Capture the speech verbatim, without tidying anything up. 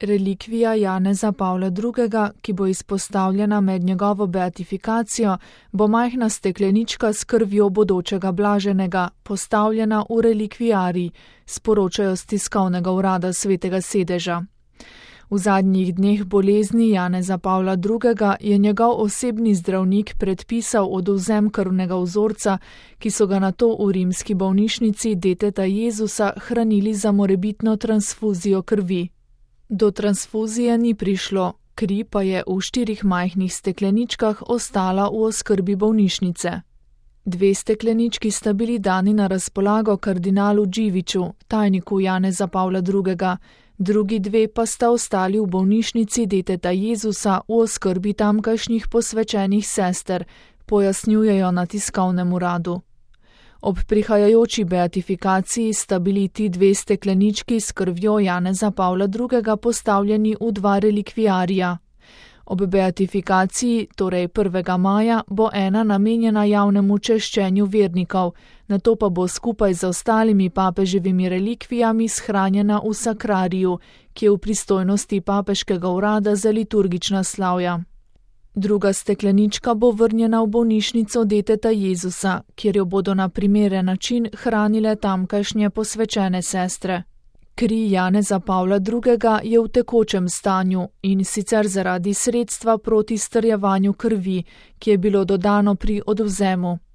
Relikvija Janeza Pavla drugega, ki bo izpostavljena med njegovo beatifikacijo, bo majhna steklenička s krvjo bodočega blaženega, postavljena v relikvijarij, sporočajo s tiskovnega urada Svetega sedeža. V zadnjih dneh bolezni Janeza Pavla drugega je njegov osebni zdravnik predpisal odvzem krvnega vzorca, ki so ga nato v rimski bolnišnici deteta Jezusa hranili za morebitno transfuzijo krvi. Do transfuzije ni prišlo, kri pa je v štirih majhnih stekleničkah ostala v oskrbi bolnišnice. Dve steklenički sta bili dani na razpolago kardinalu Dživiću, tajniku Janeza Pavla drugega, drugi dve pa sta ostali v bolnišnici deteta Jezusa v oskrbi tamkajšnjih posvečenih sester, pojasnjujejo na tiskovnem uradu. Ob prihajajoči beatifikaciji sta bili ti dve steklenički s krvjo Janeza Pavla drugega postavljeni v dva relikvijarija. Ob beatifikaciji, torej prvega maja, bo ena namenjena javnemu češčenju vernikov, nato pa bo skupaj z ostalimi papeževimi relikvijami shranjena v sakrariju, ki je v pristojnosti papeškega urada za liturgična slavja. Druga steklenička bo vrnjena v bolnišnico deteta Jezusa, kjer jo bodo na primeren način hranile tamkajšnje posvečene sestre. Kri Janeza Pavla drugega je v tekočem stanju in sicer zaradi sredstva proti strjevanju krvi, ki je bilo dodano pri odvzemu.